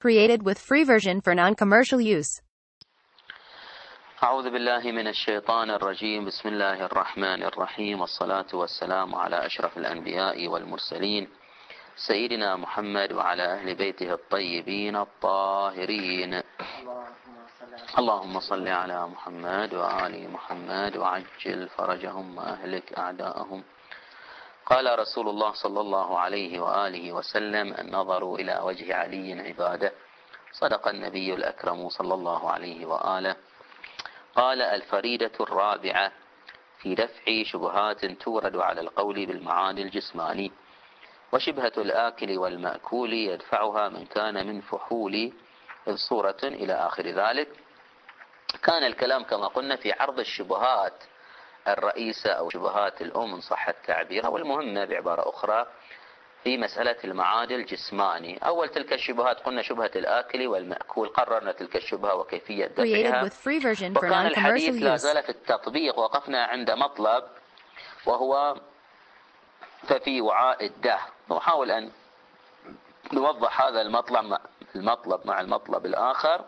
Created with free version for non-commercial use. أعوذ بالله من الشيطان الرجيم. بسم الله الرحمن الرحيم، والصلاة والسلام على أشرف الأنبياء والمرسلين سيدنا محمد وعلى أهل بيته الطيبين الطاهرين. اللهم صل على محمد وآل محمد وعجل فرجهم وأهلك أعداءهم. قال رسول الله صلى الله عليه وآله وسلم: النظر إلى وجه علي عبادة. صدق النبي الأكرم صلى الله عليه وآله. قال: الفريدة الرابعة في دفع شبهات تورد على القول بالمعاني الجسماني، وشبهة الآكل والمأكول يدفعها من كان من فحول إذ صورة إلى آخر ذلك. كان الكلام كما قلنا في عرض الشبهات الرئيسة أو شبهات الأم إن صح التعبير، والمهمة بعبارة أخرى في مسألة المعادل الجسماني. أول تلك الشبهات قلنا شبهة الآكل والمأكول، قررنا تلك الشبهة وكيفية دفعها، وكان الحديث لا زال في التطبيق. وقفنا عند مطلب وهو ففي وعاء الدهر، نحاول أن نوضح هذا المطلب مع المطلب الآخر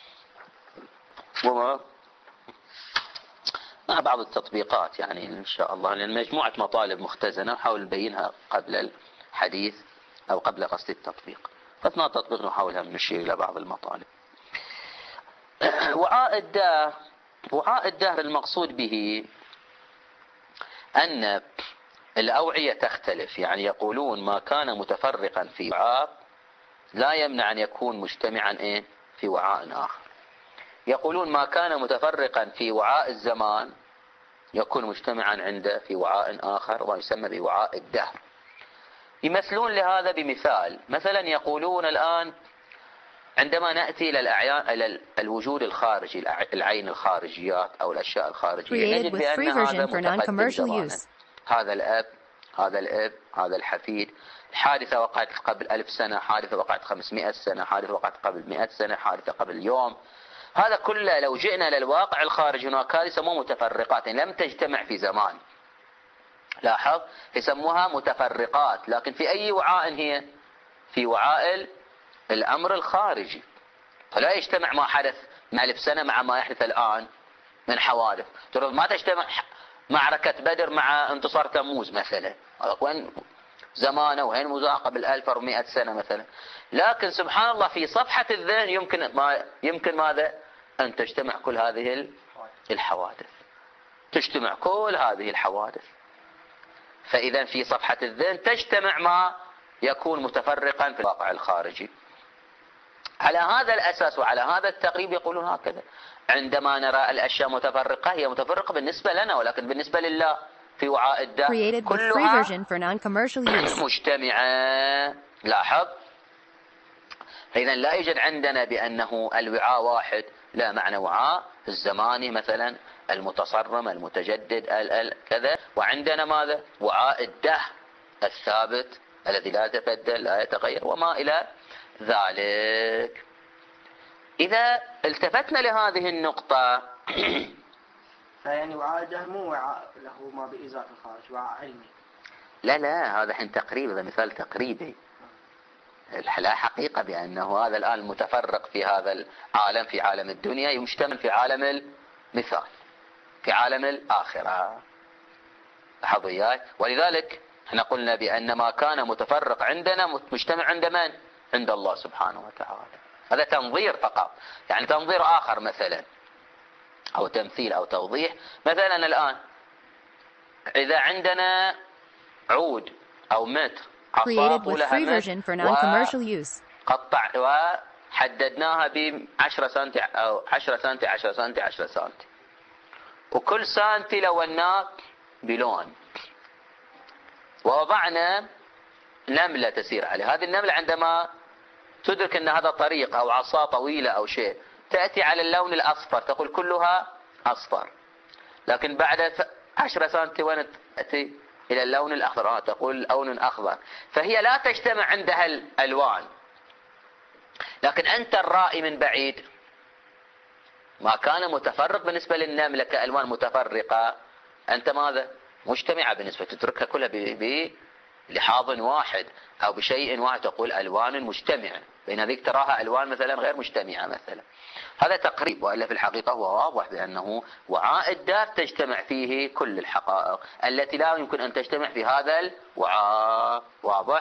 مع بعض التطبيقات، يعني إن شاء الله، لأن مجموعة مطالب مختزنة نحاول نبينها قبل الحديث أو قبل قصد التطبيق. فأثناء التطبيق نحاول أن نشير إلى بعض المطالب. وعاء الدهر المقصود به أن الأوعية تختلف، يعني يقولون ما كان متفرقا في وعاء لا يمنع أن يكون مجتمعا في وعاء آخر. يقولون ما كان متفرقا في وعاء الزمان يكون مجتمعا في وعاء آخر ويسمى بوعاء الدهر. يمثلون لهذا بمثال، مثلا يقولون الآن عندما نأتي إلى الأعيان، إلى الوجود الخارجي، العين الخارجيات أو الأشياء الخارجية، نجد بأن هذا متقدم زمانا. هذا الأب، هذا الإب، هذا الحفيد. الحادثة وقعت قبل 1000 سنة، حادثة وقعت 500 سنة، حادثة وقعت قبل 100 سنة، حادثة قبل يوم. هذا كله لو جئنا للواقع الخارجي هناك هذه يسموه متفرقات، لم تجتمع في زمان. لاحظ، يسموها متفرقات، لكن في أي وعاء هي؟ في وعاء الأمر الخارجي. فلا يجتمع ما حدث من 1000 سنة مع ما يحدث الآن من حوادث. ترى ما تجتمع معركة بدر مع انتصار تموز مثلا، وين زمانه وين مزاق قبل 1400 سنة مثلا. لكن سبحان الله في صفحة الذهن يمكن ماذا؟ أن تجتمع كل هذه الحوادث، تجتمع كل هذه الحوادث. فإذا في صفحة الذهن تجتمع ما يكون متفرقا في الواقع الخارجي. على هذا الأساس وعلى هذا التقريب يقولون هكذا: عندما نرى الأشياء متفرقة هي متفرقة بالنسبة لنا، ولكن بالنسبة لله في وعاء الدهر كلها مجتمعة. لاحظ، إذن لا يوجد عندنا بأنه الوعاء واحد، لا، معنى وعاء الزماني مثلا المتصرم المتجدد كذا، وعندنا ماذا؟ وعاء الدهر الثابت الذي لا يتبدل لا يتغير وما إلى ذلك. إذا التفتنا لهذه النقطة يعني وعاء الدهر مو وعاء له ما بإزاء الخارج، وعاء علمي. لا، هذا حين تقريب، هذا مثال تقريبي. لا حقيقة بأنه هذا الآن المتفرق في هذا العالم، في عالم الدنيا، يشتمل في عالم المثال، في عالم الآخرة. لاحظوا إياي. ولذلك احنا قلنا بأن ما كان متفرق عندنا مجتمع عند من؟ عند الله سبحانه وتعالى. هذا تنظير فقط، يعني تنظير آخر مثلا، أو تمثيل أو توضيح. مثلا الآن إذا عندنا عود أو متر عصا طولها قطع وحددناها ب10 سنتي أو 10 سنتي 10 سنتي 10 سنتي، وكل سنتي لوناه بلون، ووضعنا نملة تسير عليه. هذه النملة عندما تدرك أن هذا طريق أو عصا طويلة أو شيء، تأتي على اللون الأصفر تقول كلها أصفر، لكن بعد 10 سنتي وين تأتي؟ إلى اللون الأخضر، تقول لون أخضر. فهي لا تجتمع عندها الألوان، لكن أنت الرائي من بعيد ما كان متفرق بالنسبة للنملة كألوان متفرقة، أنت ماذا؟ مجتمعة بالنسبة، تتركها كلها بلحاظ واحد أو بشيء واحد، تقول ألوان مجتمعة. بين هذيك تراها ألوان مثلا غير مجتمعة مثلا. هذا تقريب، وإلا في الحقيقة هو واضح بأنه وعاء الدار تجتمع فيه كل الحقائق التي لا يمكن أن تجتمع في هذا الوعاء. واضح؟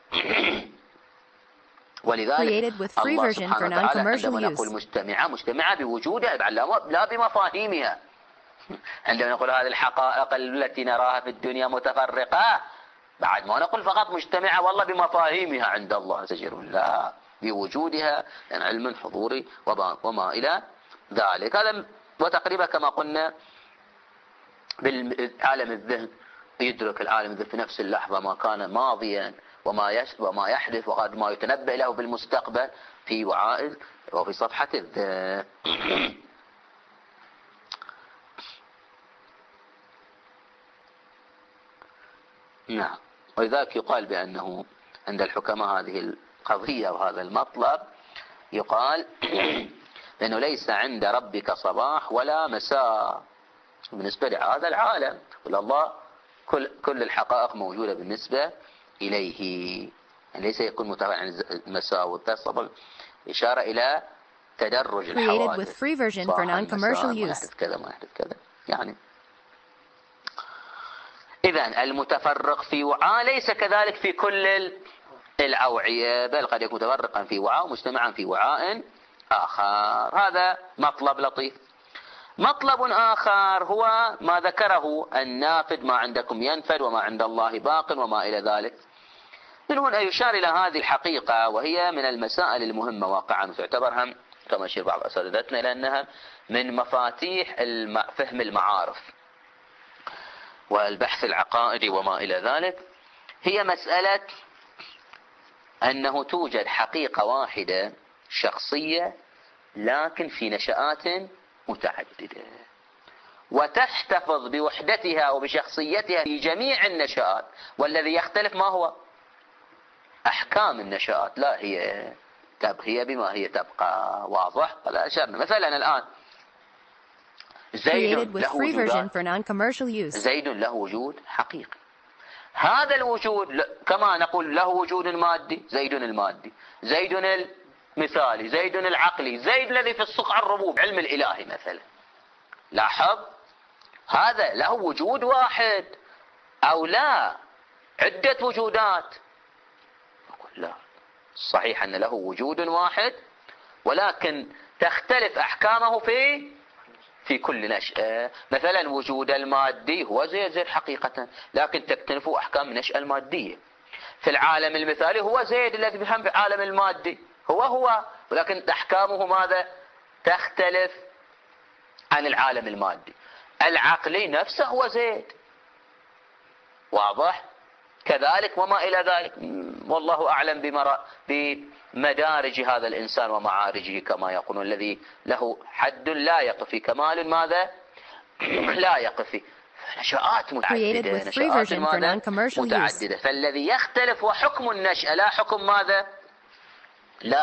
ولذلك الله سبحانه وتعالى عندما نقول مجتمعة بوجودها لا بمفاهيمها. عندما نقول هذه الحقائق التي نراها في الدنيا متفرقة، بعد ما نقول فقط مجتمعة والله بمفاهيمها عند الله سجر، لا، بوجودها، يعني علم حضوري وما إلى ذلك. هذا وتقريبا كما قلنا بالعالم الذهن، يدرك العالم الذهن في نفس اللحظة ما كان ماضيا وما يحدث وقد ما يتنبأ له بالمستقبل في وعاء وفي صفحة الذهن. نعم. ولذلك يقال بأنه عند الحكماء هذه القضية وهذا المطلب يقال لأنه ليس عند ربك صباح ولا مساء بالنسبة لهذا العالم، الله كل الحقائق موجودة بالنسبة إليه، يعني ليس يكون متابعا عن المساء والصباح، إشارة إلى تدرج الحوادث، ما يحدث كذا ما يحدث كذا يعني. إذن المتفرق في وعاء ليس كذلك في كل الأوعية، بل قد يكون متفرقا في وعاء ومجتمعا في وعاء آخر. هذا مطلب لطيف. مطلب آخر هو ما ذكره النافذ، ما عندكم ينفد وما عند الله باق وما إلى ذلك. من هنا يشار إلى هذه الحقيقة، وهي من المسائل المهمة واقعا، وتعتبر هم كما يشير بعض أساتذتنا لأنها من مفاتيح فهم المعارف والبحث العقائدي وما إلى ذلك. هي مسألة أنه توجد حقيقة واحدة شخصية لكن في نشآت متعددة، وتحتفظ بوحدتها وبشخصيتها في جميع النشآت، والذي يختلف ما هو؟ أحكام النشآت، لا هي بما هي تبقى. واضح؟ هذا أشرنا. مثلا الآن زيد له وجود حقيقي. هذا الوجود كما نقول له وجود مادي، زيد المادي، زيد المثالي، زيد العقلي، زيد الذي في الصقع الربوب علم الإلهي مثلا. لاحظ، هذا له وجود واحد أو لا عدة وجودات؟ نقول لا، صحيح أن له وجود واحد، ولكن تختلف أحكامه في كل نشأة. مثلا وجود المادي هو زيد حقيقة، لكن تختلف أحكام النشأة المادية. في العالم المثالي هو زيد الذي بهم في العالم المادي، هو، ولكن أحكامه ماذا؟ تختلف عن العالم المادي. العقلي نفسه هو زيد. واضح؟ كذلك وما إلى ذلك. والله أعلم بمدارج هذا الإنسان ومعارجه، كما يقولون الذي له حد لا يقف، كمال ماذا لا يقف. نشآت متعددة، نشآت متعددة. فالذي يختلف وحكم النشأة لا حكم ماذا؟ لا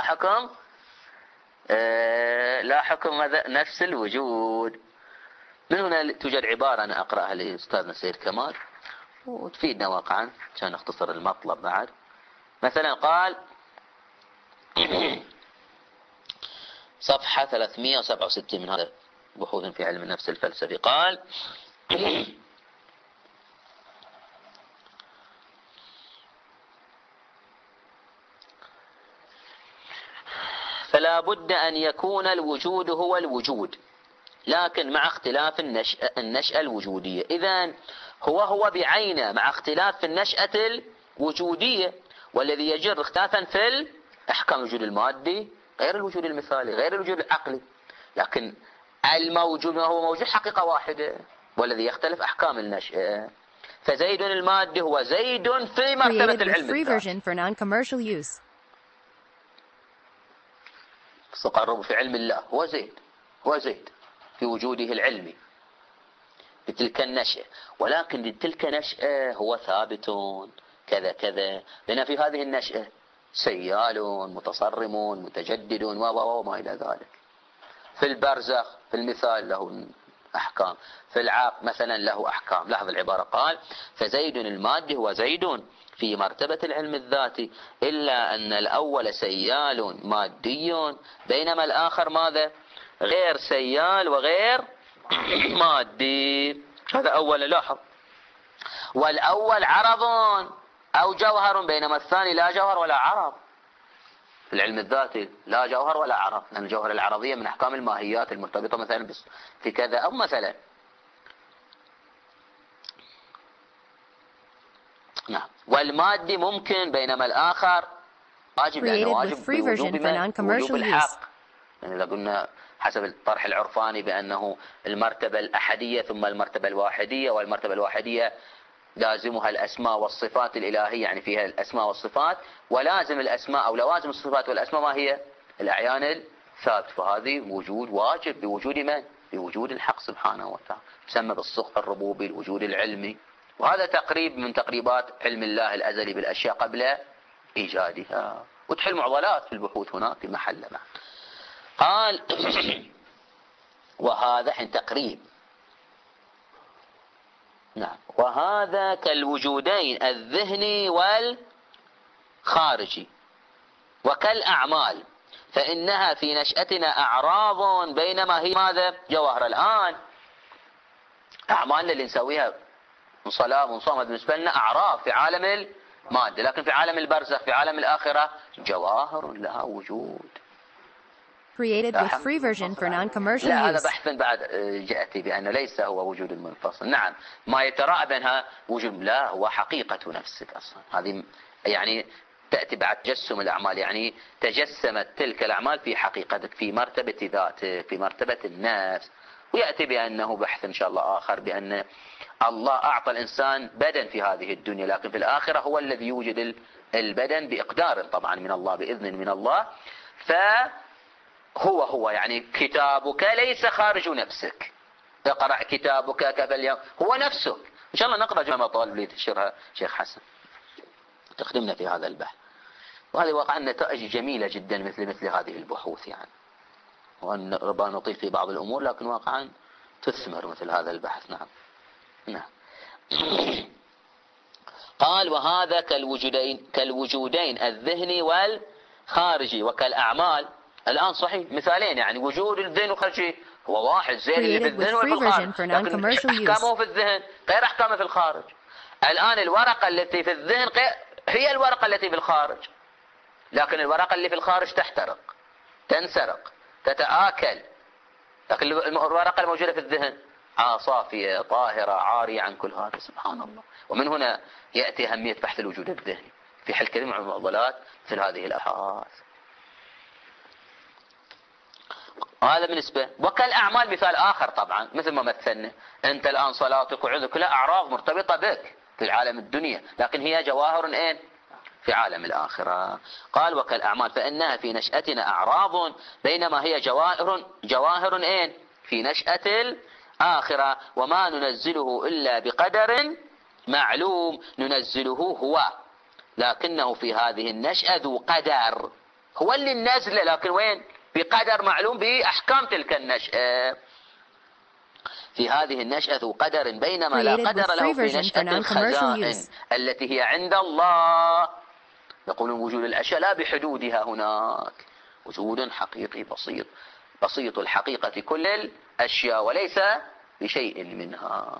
حكم ماذا؟ نفس الوجود. من هنا توجد عبارة أنا أقرأها لأستاذنا سيد كمال وتفيدنا واقعا عشان نختصر المطلب بعد. مثلا قال صفحة 367 من هذا بحوث في علم النفس الفلسفي، قال فلا بد أن يكون الوجود هو الوجود، لكن مع اختلاف النشأة الوجودية. إذن هو بعينه مع اختلاف في النشأة الوجودية، والذي يجر اختلافا في أحكام الوجود المادي غير الوجود المثالي غير الوجود العقلي. لكن الموجود هو موجود حقيقة واحدة، والذي يختلف أحكام النشأة. فزيد المادي هو زيد في مرتبة العلم. تقرب في علم الله هو زيد في وجوده العلمي بتلك النشأة، ولكن لتلك نشأة هو ثابت كذا كذا، لأن في هذه النشأة سيال متصرم متجدد وما إلى ذلك. في البرزخ في المثال له أحكام. في العاق مثلا له أحكام. لاحظ العبارة، قال فزيد المادي هو زيد في مرتبة العلم الذاتي، إلا أن الأول سيال مادي بينما الآخر ماذا؟ غير سيال وغير مادي. هذا أولا. لاحظ، والأول عرض أو جوهر بينما الثاني لا جوهر ولا عرض. في العلم الذاتي لا جوهر ولا عرض، لأن الجوهر العرضية من أحكام الماهيات المرتبطة مثلا في كذا أو مثلا. نعم. والمادي ممكن بينما الآخر واجب، لأنه واجب بوجوب الحق. يعني إذا قلنا حسب الطرح العرفاني بأنه المرتبة الأحدية ثم المرتبة الواحدية، والمرتبة الواحدية لازمها الأسماء والصفات الإلهية، يعني فيها الأسماء والصفات، ولازم الأسماء أو لوازم الصفات والأسماء ما هي؟ الأعيان الثابت. فهذه وجود واجب بوجود من؟ بوجود الحق سبحانه وتعالى، يسمى بالصدق الربوبي، الوجود العلمي. وهذا تقريب من تقريبات علم الله الأزلي بالأشياء قبل إيجادها، وتحل معضلات في البحوث هناك في محلها. قال وهذا حين تقريب. نعم. وهذا كالوجودين الذهني والخارجي وكالأعمال، فإنها في نشأتنا أعراض بينما هي ماذا؟ جواهر. الآن أعمالنا اللي نسويها من صلاة من صوم بالنسبة لنا أعراض في عالم المادة، لكن في عالم البرزخ في عالم الآخرة جواهر لها وجود. Created with free version for non-commercial لا، هذا use. بحث بعد جاءتي بأنه ليس هو وجود المنفصل. نعم، ما يتراءى بينها وجود، لا، هو حقيقة نفسك أصلا. هذه يعني تأتي بعد تجسم الأعمال، يعني تجسمت تلك الأعمال في حقيقتك، في مرتبة ذاتك، في مرتبة النفس. ويأتي بأنه بحث إن شاء الله آخر بأن الله أعطى الإنسان بدن في هذه الدنيا، لكن في الآخرة هو الذي يوجد البدن بإقدار طبعا من الله، بإذن من الله. هو يعني كتابك ليس خارج نفسك. اقرأ كتابك كفى اليوم، هو نفسك. إن شاء الله نقرأ جمع مطالب اللي تشيرها شيخ حسن تخدمنا في هذا البحث. وهذه واقعا نتائج جميلة جدا مثل هذه البحوث، يعني وأن ربما نطيل في بعض الأمور لكن واقعا تثمر مثل هذا البحث. نعم. نعم. قال وهذا كالوجودين الذهني والخارجي وكالأعمال. الآن صحيح مثالين، يعني وجود الذهن والخارجي هو واحد، زين اللي في الذهن وفي الخارج، لكن أحكامه في الذهن غير أحكامه في الخارج. الآن الورقة التي في الذهن هي الورقة التي في الخارج، لكن الورقة اللي في الخارج تحترق، تنسرق، تتآكل، لكن الورقة الموجودة في الذهن صافية طاهرة عارية عن كل هذا. سبحان الله. ومن هنا يأتي أهمية بحث الوجود الذهني في حل كثير من المعضلات مثل هذه الأبحاث. هذا بالنسبة. وكالأعمال مثال آخر طبعا، مثل ما مثلنا أنت الآن صلاتك وعذك كلها أعراض مرتبطة بك في العالم الدنيا، لكن هي جواهر في عالم الآخرة. قال وكالأعمال فإنها في نشأتنا أعراض بينما هي جواهر في نشأة الآخرة، وما ننزله إلا بقدر معلوم ننزله هو، لكنه في هذه النشأة ذو قدر. هو اللي النزل، لكن وين؟ بقدر معلوم بأحكام تلك النشأة. في هذه النشأة ذو قدر بينما لا قدر له في نشأة الخزائن التي هي عند الله. يقولون وجود الأشياء لا بحدودها، هناك وجود حقيقي بسيط الحقيقة كل الأشياء وليس بشيء منها.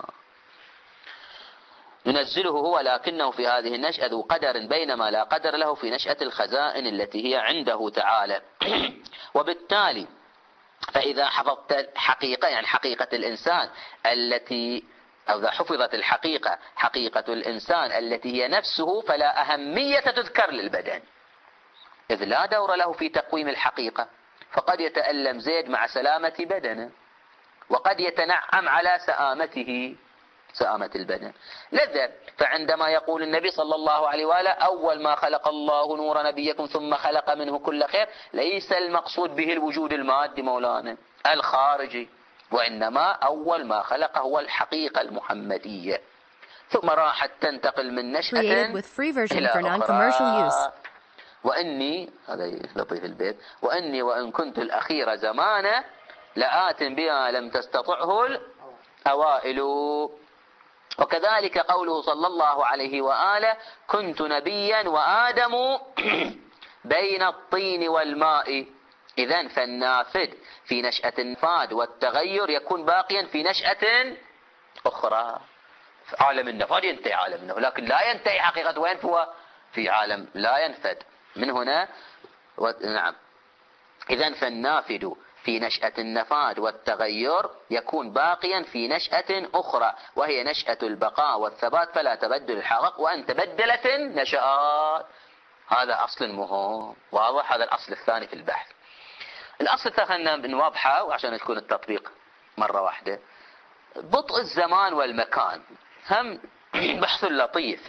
ننزله هو لكنه في هذه النشأة ذو قدر بينما لا قدر له في نشأة الخزائن التي هي عنده تعالى. وبالتالي فإذا حفظت حقيقة، يعني حقيقة الإنسان التي، أو إذا حفظت الحقيقة حقيقة الإنسان التي هي نفسه، فلا أهمية تذكر للبدن، إذ لا دور له في تقويم الحقيقة. فقد يتألم زيد مع سلامة بدنه، وقد يتنعم على سآمة البدن. لذا فعندما يقول النبي صلى الله عليه وآله أول ما خلق الله نور نبيكم ثم خلق منه كل خير، ليس المقصود به الوجود المادي مولانا الخارجي، وإنما أول ما خلق هو الحقيقة المحمدية، ثم راحت تنتقل من نشأة إلى أخرى. وإني، هذا لطيف البيت، وإني وإن كنت الأخير زمانا لآت بها لم تستطعه الأوائل. وكذلك قوله صلى الله عليه وآله: كنت نبيا وآدم بين الطين والماء. إذن فالنافذ في نشأة النفاد والتغير يكون باقيا في نشأة أخرى. عالم النفاد ينتهي عالم النفاد، لكن لا ينتهي حقيقة وين هو في عالم لا ينفد من هنا. نعم، إذن فالنافذ في نشأة النفاد والتغير يكون باقيا في نشأة أخرى، وهي نشأة البقاء والثبات، فلا تبدل الحقائق وأن تبدلت النشآت. هذا أصل مهم واضح. هذا الأصل الثاني في البحث. الأصل الثاني نوضحه وعشان يكون التطبيق مرة واحدة. بطء الزمان والمكان هم بحث لطيف.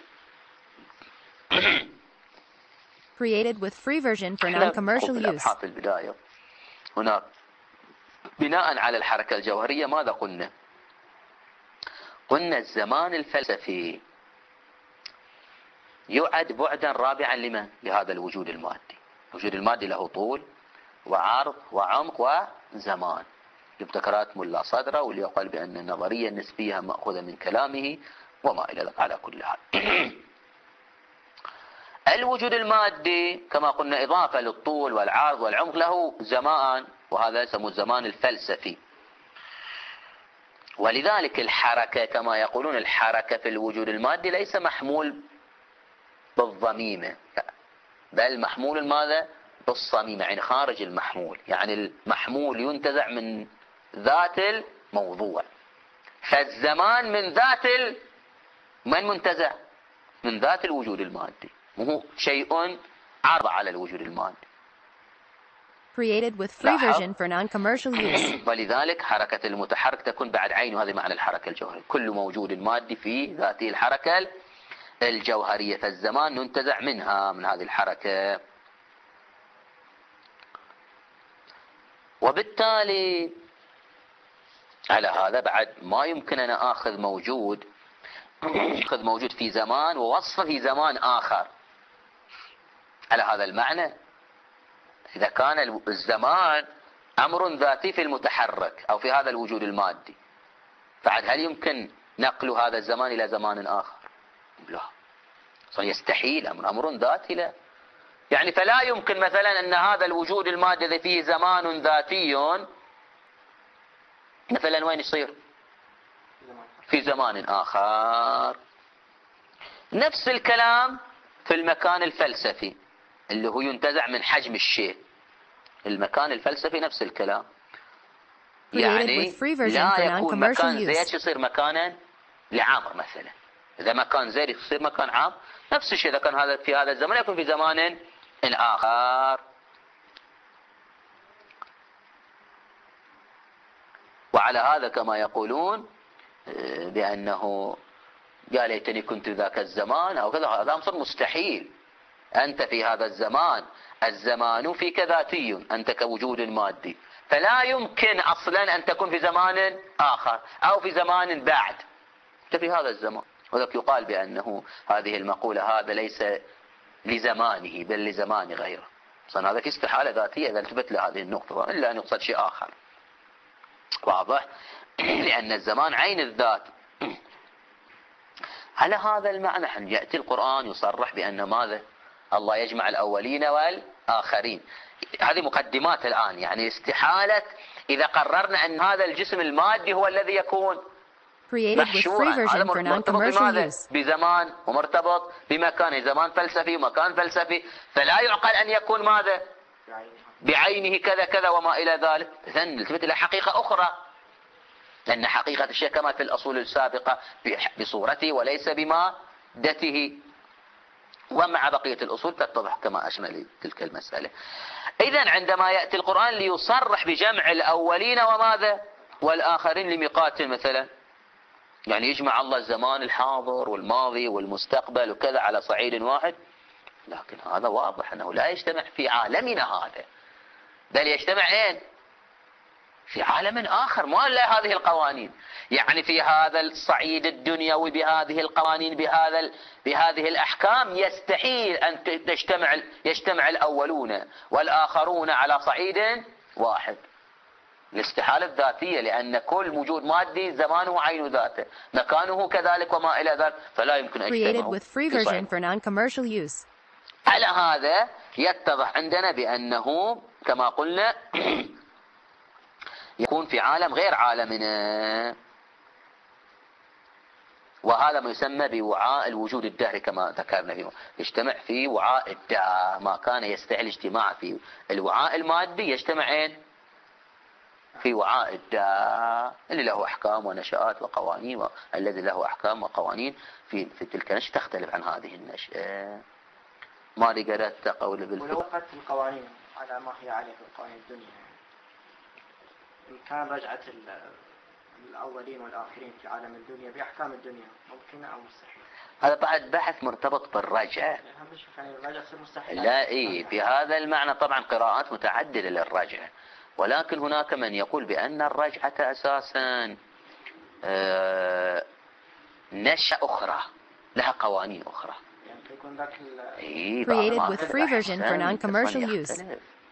Created with free version for non-commercial use. الأبحاث البداية هنا بناء على الحركة الجوهرية ماذا قلنا؟ قلنا الزمان الفلسفي يعد بعدا رابعا لمن؟ لهذا الوجود المادي. الوجود المادي له طول وعرض وعمق وزمان. ابتكارات ملا صدرة، واللي يقال بأن النظرية النسبية مأخوذة من كلامه وما إلى ذلك. على كل حال الوجود المادي كما قلنا إضافة للطول والعرض والعمق له زمان، وهذا يسمى الزمان الفلسفي. ولذلك الحركة كما يقولون الحركة في الوجود المادي ليس محمول بالضميمة، بل محمول ماذا؟ بالصميمة، يعني خارج المحمول. يعني المحمول ينتزع من ذات الموضوع، فالزمان من ذات من منتزع؟ من ذات الوجود المادي، وهو شيء عرض على الوجود المادي. Created with free version for non-commercial use. ولذلك حركة المتحرك تكون بعد عينه. هذه معنى الحركة الجوهرية، كل موجود مادي في ذاته الحركة الجوهرية، فالزمان ننتزع منها من هذه الحركة. وبالتالي على هذا بعد ما يمكن أن أخذ موجود في زمان ووصفه في زمان آخر. على هذا المعنى إذا كان الزمان أمر ذاتي في المتحرك أو في هذا الوجود المادي، بعد هل يمكن نقل هذا الزمان إلى زمان آخر؟ لا، يستحيل. أمر ذاتي لا. يعني فلا يمكن مثلا أن هذا الوجود المادي الذي فيه زمان ذاتي مثلا وين يصير؟ في زمان آخر. نفس الكلام في المكان الفلسفي اللي هو ينتزع من حجم الشيء. المكان الفلسفي نفس الكلام، يعني لا يكون مكان زيت يصير مكانا لعامر مثلا. إذا مكان زيت يصير مكان عام. نفس الشيء إذا كان هذا في هذا الزمان يكون في زمان آخر. وعلى هذا كما يقولون بأنه يا ليتني كنت ذاك الزمان أو كذا، هذا أمر مستحيل. أنت في هذا الزمان، الزمان فيك ذاتي، أنت كوجود مادي، فلا يمكن أصلا أن تكون في زمان آخر أو في زمان بعد. أنت في هذا الزمان. وذلك يقال بأنه هذه المقولة هذا ليس لزمانه بل لزمان غيره. أصلا هذا في استحالة ذاتية إذا التفت لهذه النقطة، إلا أن يقصد شيء آخر. واضح؟ لأن الزمان عين الذات. على هذا المعنى يأتي القرآن يصرح بأن ماذا؟ الله يجمع الأولين والآخرين. هذه مقدمات الآن. يعني استحالة إذا قررنا أن هذا الجسم المادي هو الذي يكون محشورا، هذا مرتبط بزمان ومرتبط بمكان، زمان فلسفي ومكان فلسفي، فلا يعقل أن يكون ماذا؟ بعينه كذا كذا وما إلى ذلك. إذن نلتفت إلى حقيقة أخرى، لأن حقيقة الشيء كما في الأصول السابقة بصورته وليس بمادته، ومع بقية الأصول تتضح كما أشمل تلك المسألة. إذن عندما يأتي القرآن ليصرح بجمع الأولين وماذا؟ والآخرين لميقات مثلا، يعني يجمع الله الزمان الحاضر والماضي والمستقبل وكذا على صعيد واحد، لكن هذا واضح أنه لا يجتمع في عالمنا هذا، بل يجتمع أين؟ في عالم آخر ما له هذه القوانين. يعني في هذا الصعيد الدنيوي بهذه القوانين بهذه الأحكام يستحيل أن يجتمع الأولون والآخرون على صعيد واحد. الاستحالة الذاتية، لأن كل وجود مادي زمانه عين ذاته، مكانه كذلك وما إلى ذلك، فلا يمكن أن Created يجتمعوا with free في version صحيح. for non-commercial use. على هذا يتضح عندنا بأنه كما قلنا يكون في عالم غير عالمنا، وهذا ما يسمى بوعاء الوجود الدهري كما ذكرنا فيه، يجتمع في وعاء الدهر. ما كان يستحيل الاجتماع في الوعاء المادي يجتمع في وعاء الدهر اللي له أحكام ونشآت وقوانين، الذي له أحكام وقوانين في تلك النشأة تختلف عن هذه النشأة. ما قدرت قول بالفعل. ولو وقت القوانين على ما هي عليه في قوانين الدنيا، إن كان رجعة الأولين والآخرين في عالم الدنيا بأحكام الدنيا ممكنة أو مستحيل؟ هذا بعد بحث مرتبط بالرجعة. لا بهذا المعنى طبعا قراءات متعددة للرجعة، ولكن هناك من يقول بأن الرجعة أساسا نشأة أخرى لها قوانين أخرى. Created with free version for non-commercial use.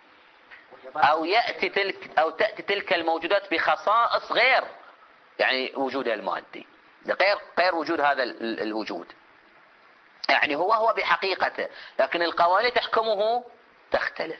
أو تأتي تلك الموجودات بخصائص غير يعني وجودها المادي، غير وجود هذا الوجود، يعني هو بحقيقته، لكن القوانين تحكمه تختلف.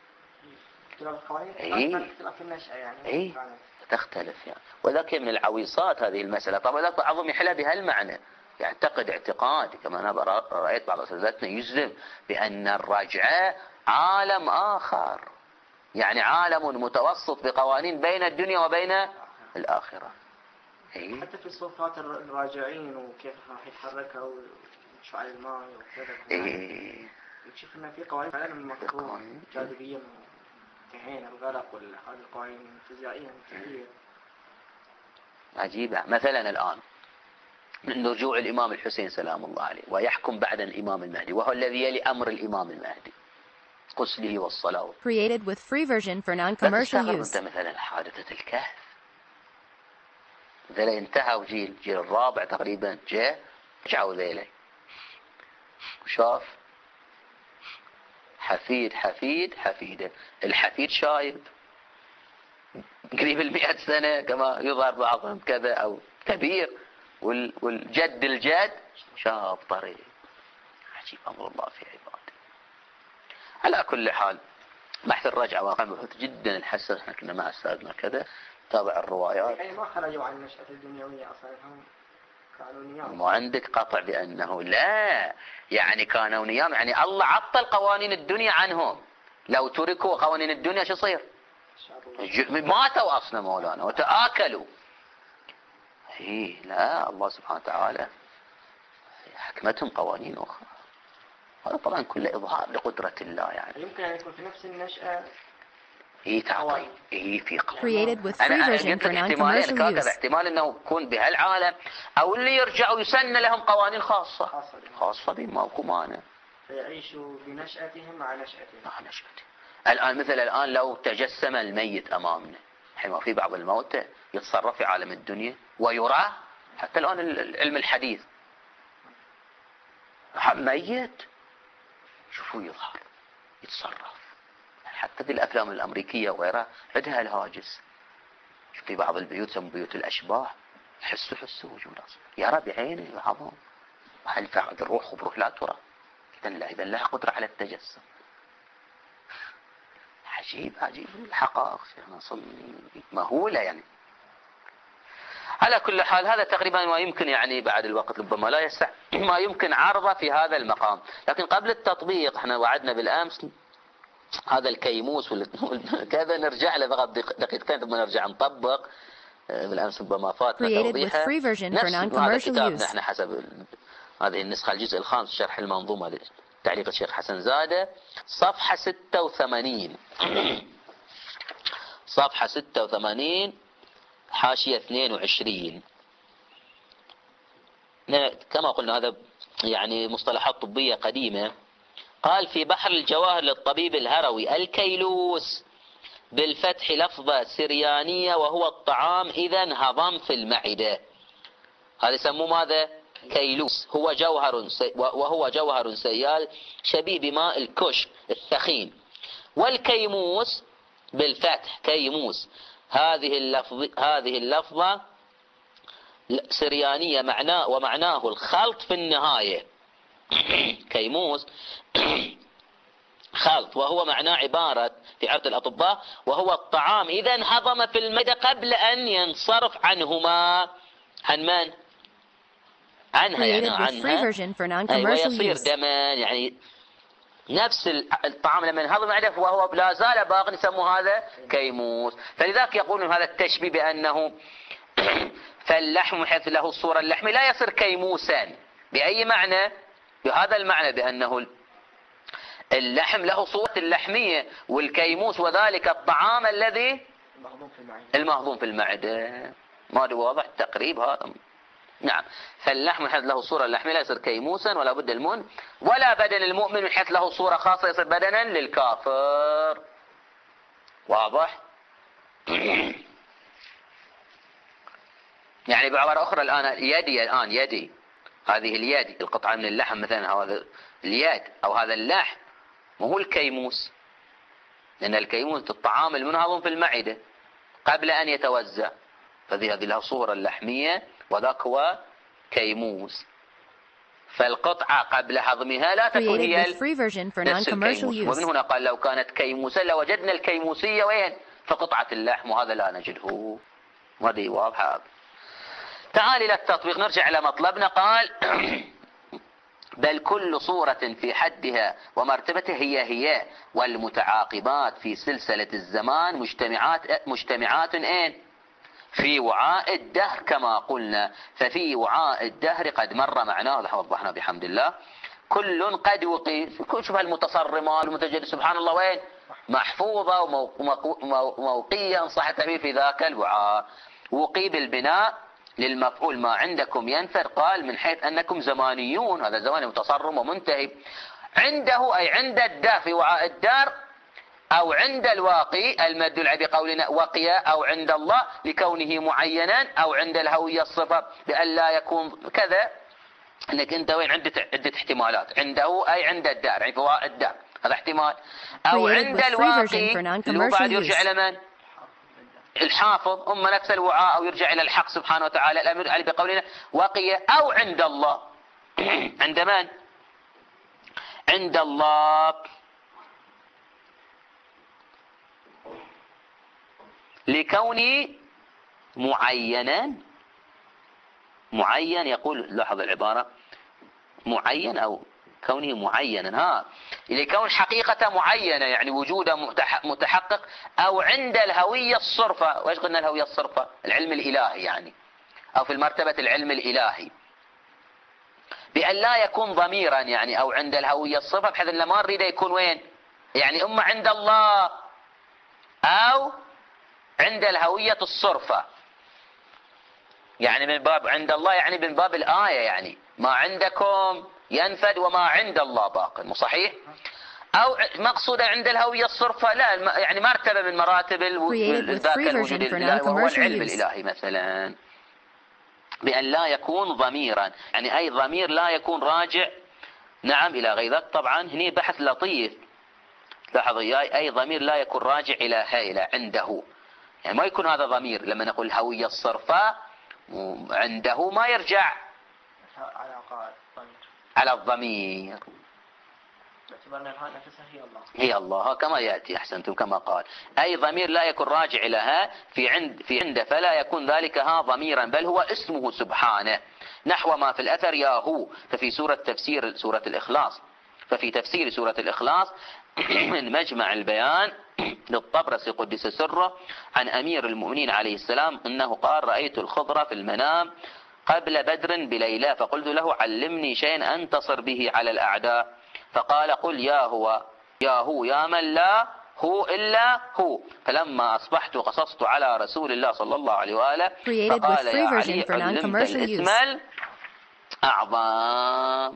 تختلف يعني. وذاك من العويصات هذه المسألة. طبعا ذاك بعضهم يحلى بهالمعنى، يعتقد اعتقاد كما أنا رأيت بعض أساتذتنا يجزم بأن الرجعة عالم آخر، يعني عالم متوسط بقوانين بين الدنيا وبين الآخرة. حتى في صفات الراجعين وكيف راح يتحركوا وشعاع الماء وكذا نشوف إن في قوانين فعلا مفهومة، جاذبية، كهين الغرق وهذه القوانين الفيزيائية كثير عجيبة. مثلا الآن من رجوع الإمام الحسين سلام الله عليه ويحكم بعد الإمام المهدي، وهو الذي يلي أمر الإمام المهدي قسله والصلاة. Created with free version for non-commercial use. مثلا حادثة الكهف، ذلك انتهى وجيل الرابع تقريبا جاء رجعوا ذيله وشاف حفيده، الحفيد شايب قريب 100 سنة كما يظهر بعضهم كذا أو كبير، والجد الجد شاب طري. عجيب أمر الله في عباده. على كل حال بحث الرجعة واقع بحث جدا الحسن. احنا كنا مع أستاذنا كذا تابع الروايات، يعني ما خرجوا عن النشأة الدنيوية أصلا، هم كانوا نيام. ما عندك قطع بأنه لا، يعني كانوا نيام، يعني الله عطل قوانين الدنيا عنهم. لو تركوا قوانين الدنيا شو يصير؟ ماتوا أصلا مولانا وتآكلوا. لا، الله سبحانه وتعالى حكمتهم قوانين أخرى. هذا طبعا كله إظهار لقدرة الله. يعني يمكن أن يكون في نفس النشأة تعطي في Created with free version for non-commercial use. احتمال انه يكون بهالعالم او اللي يرجعوا يسن لهم قوانين خاصة بهم، ماكو مانع فيعيشوا بنشأتهم مع نشأتهم. الان مثل الان لو تجسم الميت امامنا، حين في بعض الموتى يتصرف في عالم الدنيا ويرى، حتى الان العلم الحديث ميت شوفوا يظهر يتصرف. حتى في الأفلام الأمريكية وغيرها عندها الهاجس. في بعض البيوت يسمى بيوت الأشباح، حسوا وجود أصلا يرى بعينه بعضهم. هل فعل الروح وبروح لا ترى، إذا لها قدرة على التجسم. عجيب الحقائق مهولة يعني. على كل حال هذا تقريبا ما يمكن، يعني بعد الوقت ربما لا يسع ما يمكن عرضه في هذا المقام. لكن قبل التطبيق احنا وعدنا بالأمس هذا الكيموس كذا نرجع له فقط دقيقتين ثم نرجع نطبق. بالأمس ربما فاتنا توضيحه. نفس هذا كتابنا احنا حسب هذه النسخة الجزء الخامس شرح المنظومة تعليق الشيخ حسن زادة، صفحة 86 صفحة 86 حاشية 22. كما قلنا هذا يعني مصطلحات طبية قديمة. قال في بحر الجواهر للطبيب الهروي: الكيلوس بالفتح لفظة سريانية وهو الطعام إذن هضم في المعدة. هذا يسموه ماذا؟ كيلوس. وهو جوهر سيال شبيه بماء الكشك الثخين. والكيموس بالفتح كيموس هذه اللفظة سريانية ومعناه الخلط في النهاية. كيموس خلط، وهو معناه عبارة في عرض الأطباء وهو الطعام إذا انهضم في المعدة قبل أن ينصرف عنهما. عن من؟ عنها يعني عنها ويصير دما، يعني نفس الطعام لما ينهضم المعدة وهو لا زال باق نسموه هذا كيموس. فلذلك يقولون هذا التشبيه بأنه فاللحم حيث له الصورة اللحمية لا يصير كيموسا. بأي معنى؟ بهذا المعنى بأنه اللحم له صورة اللحمية، والكيموس وذلك الطعام الذي المهضوم في المعدة. ما هو واضح التقريب هذا؟ نعم. فاللحم من حيث له صورة اللحمية لا يصير كيموسا ولا بد المن، ولا بدن المؤمن من حيث له صورة خاصة يصير بدنا للكافر. واضح؟ يعني بعبارة أخرى الآن يدي هذه اليد القطعة من اللحم مثلا، هذا اليد أو هذا اللحم وهو الكيموس، لأن الكيموس الطعام المنهضم في المعدة قبل أن يتوزع، فهذه له صورة اللحمية وذاك هو كيموس. فالقطعة قبل هضمها لا تكون هي نفس الكيموس. ومن هنا قال لو كانت كيموسا لوجدنا الكيموسية وين؟ في قطعة اللحم، وهذا لا نجده. وهذه واضحة. تعال إلى التطبيق، نرجع إلى مطلبنا. قال بل كل صورة في حدها ومرتبتها هي والمتعاقبات في سلسلة الزمان مجتمعات في وعاء الدهر كما قلنا. ففي وعاء الدهر قد مر معناه، وضحنا بحمد الله، كل قد وقي. شوف المتصرمات والمتجدد سبحان الله وين؟ محفوظة وموقية صح التعبير في ذاك الوعاء. وقي بالبناء للمفعول ما عندكم ينفر، قال من حيث أنكم زمانيون، هذا زمان متصرم ومنتهي. عنده أي عند الدار في وعاء الدار، أو عند الواقي المدل بقولنا وقي، أو عند الله لكونه معينا، أو عند الهوية الصفة بأن لا يكون كذا. أنك أنت وين عدة احتمالات. عنده أي عند الدار يعني في وعاء الدار، هذا احتمال. أو عند الواقي اللي هو بعد يرجع إلى من؟ الحافظ، أما نفس الوعاء، أو يرجع إلى الحق سبحانه وتعالى الأمر عليه بقولنا وقي. أو عند الله عند من؟ عند الله لكونه معينا. معين يقول، لاحظ العبارة معين أو كونه معينا، لكون حقيقة معينة يعني وجوده متحقق. أو عند الهوية الصرفة. وإيش قلنا الهوية الصرفة؟ العلم الإلهي يعني، أو في المرتبة العلم الإلهي بأن لا يكون ضميرا يعني. أو عند الهوية الصرفة بحيث أن ما نريد يكون وين يعني، أما عند الله أو عند الهوية الصرفة يعني من باب عند الله يعني من باب الآية يعني ما عندكم ينفد وما عند الله باق. مو صحيح؟ أو مقصودة عند الهوية الصرفة لا يعني مرتبة من مراتب ذاك الوجود الإلهي وهو العلم الإلهي مثلا، بأن لا يكون ضميرا يعني أي ضمير لا يكون راجع نعم إلى غير ذاك. طبعا هنا بحث لطيف، لاحظ إياي، أي ضمير لا يكون راجع إلى عنده يعني ما يكون هذا ضمير. لما نقول الهوية الصرفة عنده ما يرجع على الضمير، هي الله كما يأتي. أحسنتم كما قال أي ضمير لا يكون راجع إليها في عنده فلا يكون ذلك ضميرا بل هو اسمه سبحانه. نحو ما في الأثر يا هو. ففي تفسير سورة الإخلاص، ففي تفسير سورة الإخلاص من مجمع البيان للطبرسي قدس سره عن أمير المؤمنين عليه السلام أنه قال رأيت الخضر في المنام قبل بدر بليلة فقلت له علمني شيئا أنتصر به على الأعداء، فقال قل يا هو يا من لا هو إلا هو. فلما أصبحت قصصت على رسول الله صلى الله عليه وآله فقال يا علي علمت الاسم الأعظم.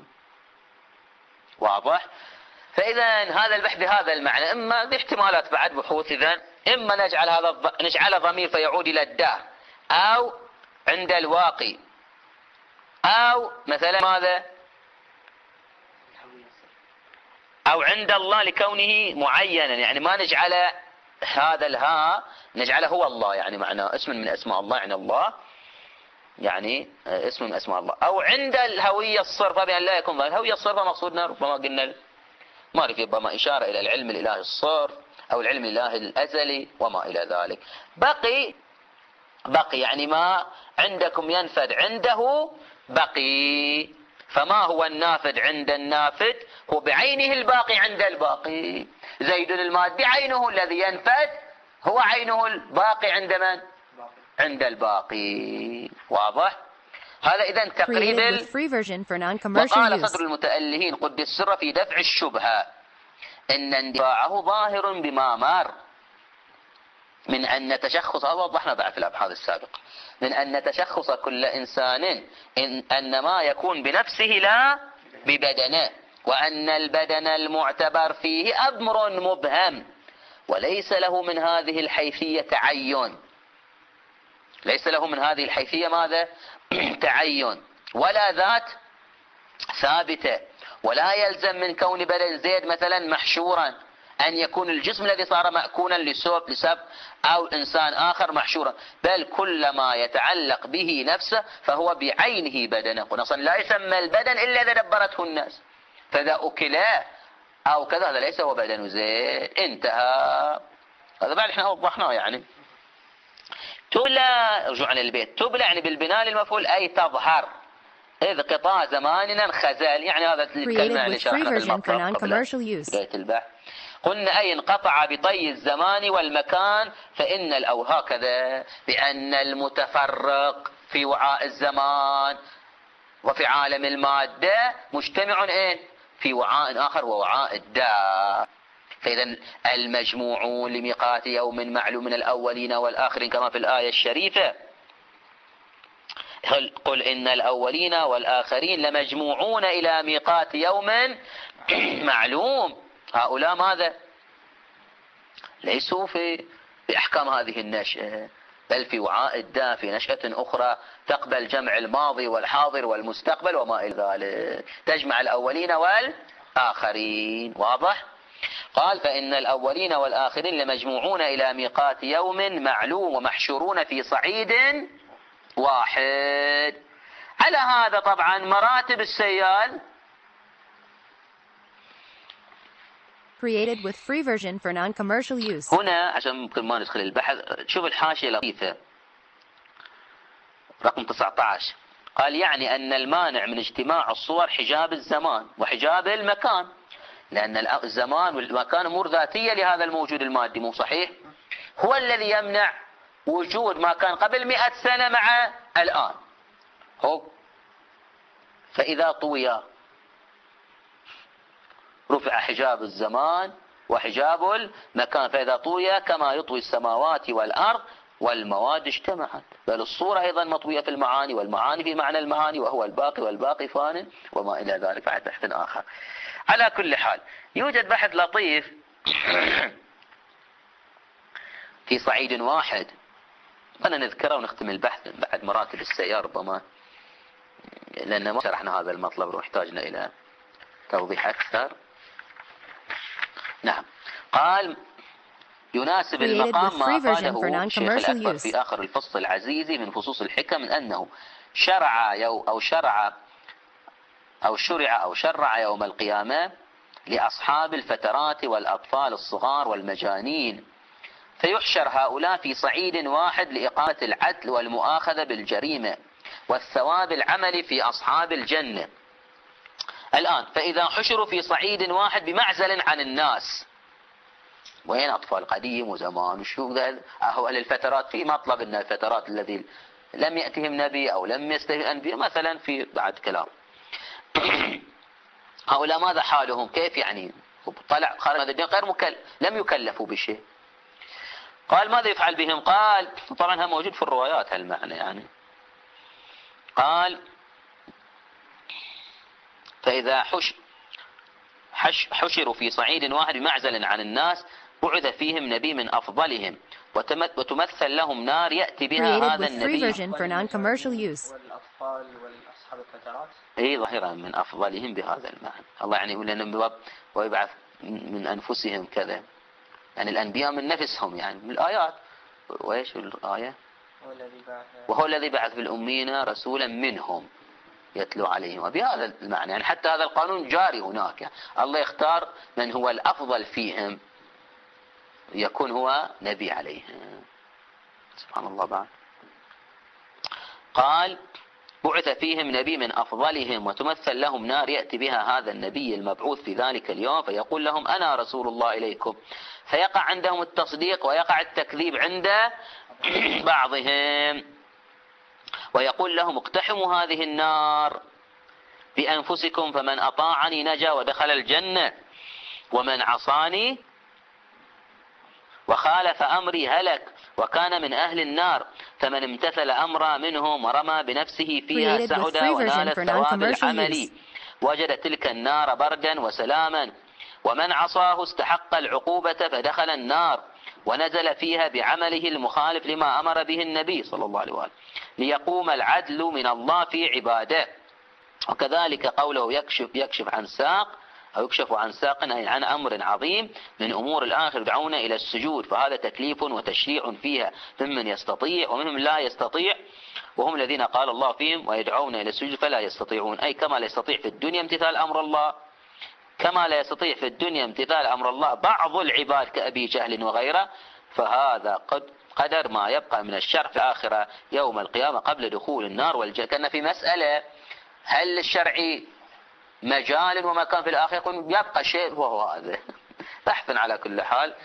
واضح؟ فإذا هذا البحث بهذا المعنى إما باحتمالات بعد بحوث إذن إما نجعل ضمير فيعود إلى الدار، أو عند الواقي، أو مثلا ماذا؟ أو عند الله لكونه معينا يعني ما نجعل هذا الهاء نجعله هو الله، يعني معناه اسم من أسماء الله، يعني الله يعني اسم من أسماء الله. أو عند الهوية الصرفة بأن لا يكون ظاهر. الهوية الصرفة مقصودنا ربما قلنا معرفة، ربما إشارة إلى العلم الإلهي الصرف أو العلم الإلهي الأزلي وما إلى ذلك. بقي يعني ما عندكم ينفد عنده بقي. فما هو النافد عند النافد؟ هو بعينه الباقي عند الباقي. زيد المادي عينه الذي ينفد هو عينه الباقي عند من؟ عند الباقي. واضح؟ هذا إذن تقريب وقال صدر المتألهين قدس السر في دفع الشبهة إن اندفاعه ظاهر بما مر من أن تشخص، هذا وضحنا بعد في الأبحاث السابقة، من أن تشخص كل إنسان أن ما يكون بنفسه لا ببدنه، وأن البدن المعتبر فيه أمر مبهم وليس له من هذه الحيثية تعين. ليس له من هذه الحيثية ماذا؟ تعين، ولا ذات ثابتة. ولا يلزم من كون بدن زيد مثلا محشورا أن يكون الجسم الذي صار مأكونا لسب أو إنسان آخر محشورا، بل كل ما يتعلق به نفسه فهو بعينه بدنه. ونصا لا يسمى البدن إلا إذا دبرته الناس، فإذا أكله أو كذا هذا ليس هو بدن زيد. انتهى. هذا بعد احنا وضحناه. يعني تبلى، رجوعا للبيت، تبلى يعني بالبناء للمفعول أي تظهر، إذ قطاع زماننا انخزل. يعني هذا الكلمة اللي شرحنا في المطلب قبل بداية البحث. قلنا أي انقطع بطي الزمان والمكان، فإن أو هكذا بأن المتفرق في وعاء الزمان وفي عالم المادة مجتمع في وعاء آخر ووعاء الدار. فإذا المجموعون لميقات يوم معلوم من الأولين والآخرين كما في الآية الشريفة، قل إن الأولين والآخرين لمجموعون إلى ميقات يوم معلوم. هؤلاء ماذا؟ ليسوا في أحكام هذه النشأة، بل في وعاء الدار، في نشأة أخرى تقبل جمع الماضي والحاضر والمستقبل وما إلى ذلك، تجمع الأولين والآخرين. واضح؟ قال فإن الأولين والآخرين لمجموعون إلى ميقات يوم معلوم ومحشورون في صعيد واحد. على هذا طبعا مراتب السيال created with free version for non-commercial use. هنا عشان ممكن ما ندخل البحث، شوف الحاشية لطيفة رقم 19. قال يعني أن المانع من اجتماع الصور حجاب الزمان وحجاب المكان، لأن الزمان والمكان أمور ذاتية لهذا الموجود المادي، مو صحيح؟ هو الذي يمنع وجود ما كان قبل 100 سنة مع الآن. هو فإذا طوي رفع حجاب الزمان وحجاب المكان، فإذا طوي كما يطوي السماوات والأرض والمواد اجتمعت. بل الصورة أيضا مطوية في المعاني، والمعاني في معنى المعاني، وهو الباقي والباقي فان وما إلى ذلك، بعد بحث آخر. على كل حال يوجد بحث لطيف في صعيد واحد، أنا نذكره ونختم البحث بعد مراتب السيار ربما، لأن ما شرحنا هذا المطلب واحتاجنا إلى توضيح أكثر. نعم. قال يناسب المقام ما قاله الشيخ الأكبر في آخر الفصل العزيز من فصوص الحكم، من أنه شرع يوم القيامة لأصحاب الفترات والأطفال الصغار والمجانين، فيحشر هؤلاء في صعيد واحد لإقامة العدل والمؤاخذة بالجريمة والثواب العملي في أصحاب الجنة. الآن فإذا حشروا في صعيد واحد بمعزل عن الناس، وين أطفال قديم وزمان وشوف ذا أهل الفترات، في مطلب أن الفترات الذي لم يأتهم نبي أو لم يستهي أنبياء مثلا في بعد كلام هؤلاء ماذا حالهم؟ كيف يعني؟ طلع خارج هذا الدين غير لم يكلفوا بشيء. قال ماذا يفعل بهم؟ قال طبعا هم موجود في الروايات هالمعنى يعني. قال فإذا حشروا في صعيد واحد بمعزل عن الناس بعث فيهم نبي من أفضلهم وتمثل لهم نار يأتي بها هذا النبي. والأطفال والأصحاب الفترات ظاهرا من أفضلهم بهذا المعنى. الله يعني يقول لنا ويبعث من أنفسهم كذا، يعني الأنبياء من نفسهم، يعني من الآيات وإيش الآية؟ هو الذي بعث وهو الذي بعث بالأمين رسولا منهم يتلو عليهم، وبهذا المعنى يعني حتى هذا القانون جاري هناك، يعني الله يختار من هو الأفضل فيهم يكون هو نبي عليهم. سبحان الله. بعد قال بعث فيهم نبي من أفضلهم وتمثل لهم نار يأتي بها هذا النبي المبعوث في ذلك اليوم فيقول لهم أنا رسول الله إليكم، فيقع عندهم التصديق ويقع التكذيب عند بعضهم، ويقول لهم اقتحموا هذه النار بأنفسكم فمن أطاعني نجا ودخل الجنة ومن عصاني وخالف أمري هلك وكان من أهل النار، فمن امتثل أمر منهم ورمى بنفسه فيها سعد ونال الثواب العملي وجد تلك النار بردا وسلاما، ومن عصاه استحق العقوبة فدخل النار ونزل فيها بعمله المخالف لما أمر به النبي صلى الله عليه وآله ليقوم العدل من الله في عباده. وكذلك قوله يكشف عن ساق أو يكشف عن ساق أي عن أمر عظيم من أمور الآخر يدعون إلى السجود، فهذا تكليف وتشريع فيها ممن يستطيع ومنهم لا يستطيع، وهم الذين قال الله فيهم ويدعون إلى السجود فلا يستطيعون، أي كما لا يستطيع في الدنيا امتثال أمر الله، كما لا يستطيع في الدنيا امتثال أمر الله بعض العباد كأبي جهل وغيره، فهذا قدر ما يبقى من الشرع في الآخرة يوم القيامة قبل دخول النار والجنة. كان في مسألة هل الشرعي مجال ومكان في الآخرة يكون يبقى شيء وهو هذا بحث على كل حال.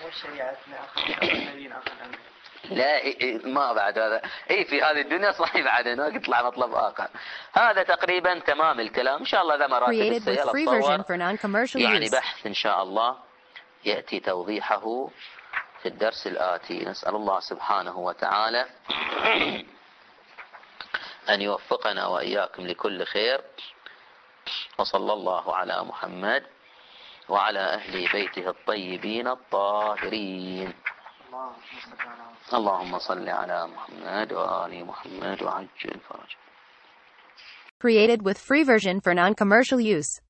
لا ما بعد هذا في هذه الدنيا صحيح بعد هناك يطلع مطلب آخر. هذا تقريبا تمام الكلام. إن شاء الله ذا مراتب السيئة يعني بحث إن شاء الله يأتي توضيحه في الدرس الآتي. نسأل الله سبحانه وتعالى أن يوفقنا وإياكم لكل خير، وصلى الله على محمد وعلى أهل بيته الطيبين الطاهرين. اللهم صل على محمد وآل محمد وعجل فرجه. Created with free version for non-commercial use.